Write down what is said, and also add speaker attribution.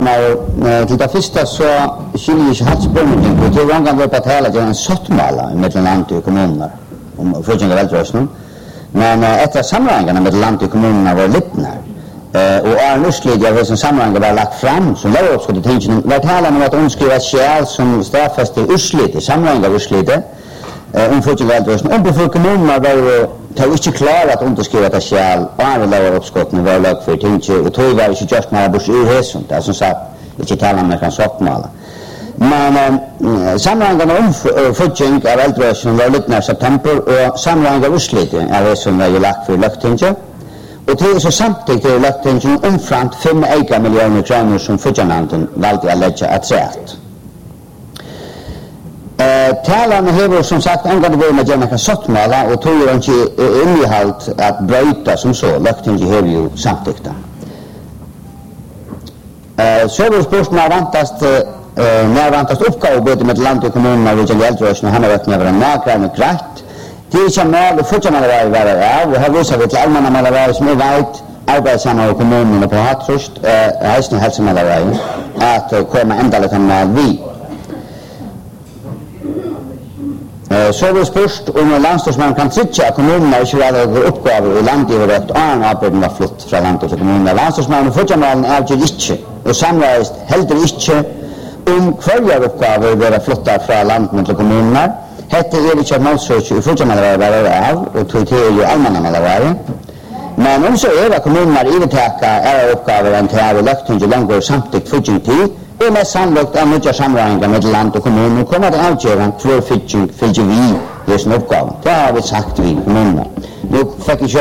Speaker 1: Til det første så skiljer ikke helt spørningen på til hvordan vi på at hele det en sottmala mellom landet og kommuner om fortjent av veltrøsning. Men etter sammenhengene mellom landet og kommuner var littene. Og er utslitt av hvordan sammenhengen var lagt frem som leveroppskott i tingene. Det er tale om at underskrive et skjel som stedfester utslitt, sammenhengen av utslittet om fortjent av veltrøsning. Om for kommuner var jo ikke klare at underskrive et skjel og er leveroppskottene var lagt for tingene. Og tog var ikke gjort mer bort ur hesund. Det er som sagt ikke tale om kan sottmala. Men sammenhengen om fortjent av veltrøsning var litt nær september og sammenhengen av utslitt av det som var lagt for løgtinget. Og til så samtidig til løgtingen omframt 5 millioner kroner som fortjennanden valgte å legge et rett. Talene hever som sagt angående vært med gjerne sottmala og tog jo ikke innehalt at brøyta som så, løgtingen hever jo samtidig. Så var spørsmålet nærvantast oppgave både med land og kommuner og gjeldelrøsene og han har vært med å være nærgrann og greit. Det er ikke med å fortsatt være av, og her viser vi til allmenne malavære som vet arbeidssammer og kommunene på Hattrust, heisende helsemalavære, at komme enda litt med vi. Så er det spørst om landstorsmannen kan trykje at kommunene ikke var det oppgaver i landet og rødt, og en arbeid var flott fra landet til kommunene. Landstorsmannen fortsatt avgjør ikke, og samreist heller ikke hver oppgaver være flottere fra landet til kommunene. Hette ikke et målsøk i fortsatt av, og tog til jo allmenne malavære. Men om så det kommuner ivertaket oppgaver enn til å løgtinge langt og samtidig fortsatt tid, og mest sannlagt av mye sammenhenger med land og kommuner, kommer det avgjøre hvor fortsatt vi løser oppgaven. Det har vi sagt vi kommuner. Nå fikk jeg